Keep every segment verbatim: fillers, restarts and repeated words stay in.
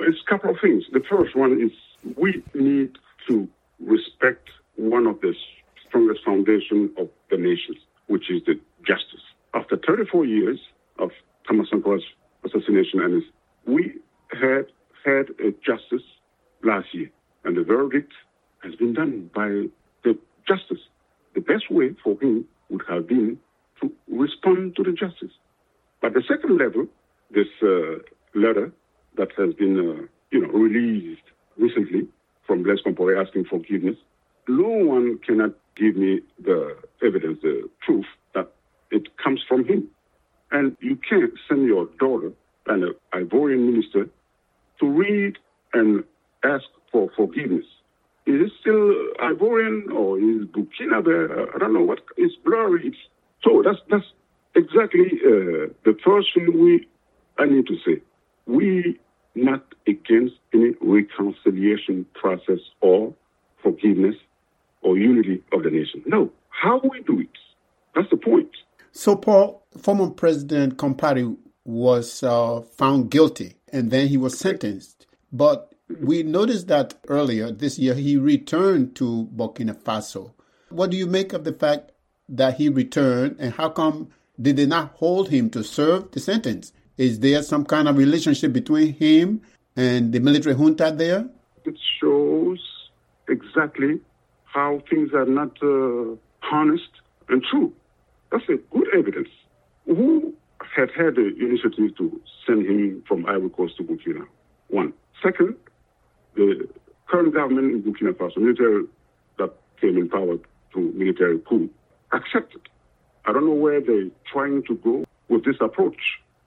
it's a couple of things. The first one is we need to respect one of the strongest foundations of the nations, which is the justice. After thirty-four years of Thomas Sankora's assassination, and we had had a justice last year, and the verdict has been done by the justice. The best way for him would have been to respond to the justice. But the second level, this uh, letter that has been, uh, you know, released recently from Blaise Compaoré asking forgiveness, no one cannot give me the evidence, the proof that it comes from him. And you can't send your daughter and an Ivorian minister to read and ask for forgiveness. Is it still Ivorian or is Burkina there? I don't know what. It's blurry. It's, so that's that's exactly uh, the first thing we I need to say. We not against any reconciliation process or forgiveness or unity of the nation. No. How we do it? That's the point. So, Paul, former President Compaoré was uh, found guilty and then he was sentenced. But we noticed that earlier this year he returned to Burkina Faso. What do you make of the fact that he returned, and how come did they not hold him to serve the sentence? Is there some kind of relationship between him and the military junta there? It shows exactly how things are not uh, honest and true. That's a good evidence. Who had had the initiative to send him from Ivory Coast to Burkina? One. Second, the current government in Burkina Faso, military that came in power through military coup, accepted. I don't know where they're trying to go with this approach.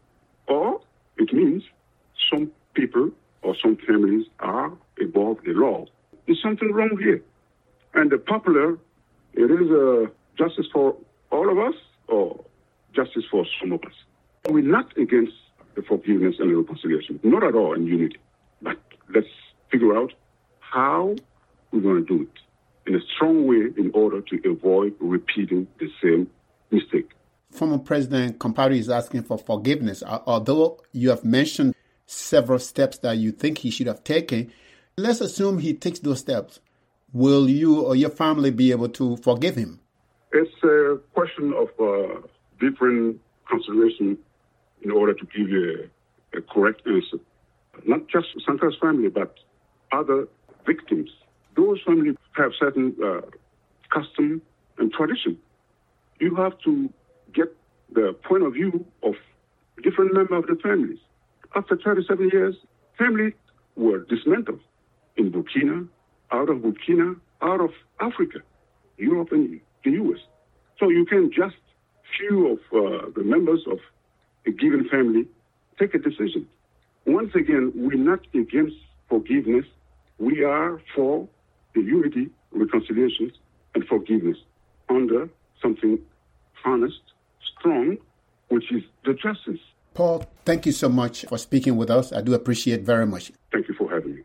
Or it means some people or some families are above the law. There's something wrong here. And the popular, it is a justice for all of us or justice for some of us. We're not against the forgiveness and the reconciliation, not at all in unity. But let's figure out how we're going to do it in a strong way in order to avoid repeating the same mistake. Former President Compaoré is asking for forgiveness. Although you have mentioned several steps that you think he should have taken, let's assume he takes those steps. Will you or your family be able to forgive him? It's a question of uh, different consideration in order to give you a, a correct answer. Not just Sankora's family, but other victims. Those families have certain uh, custom and tradition. You have to get the point of view of different members of the families. After thirty-seven years, families were dismantled in Burkina, out of Burkina, out of Africa, Europe, and the U S. So you can just few of uh, the members of a given family take a decision. Once again, we're not against forgiveness. We are for the unity, reconciliation, and forgiveness under something honest, strong, which is the justice. Paul, thank you so much for speaking with us. I do appreciate very much. Thank you for having me.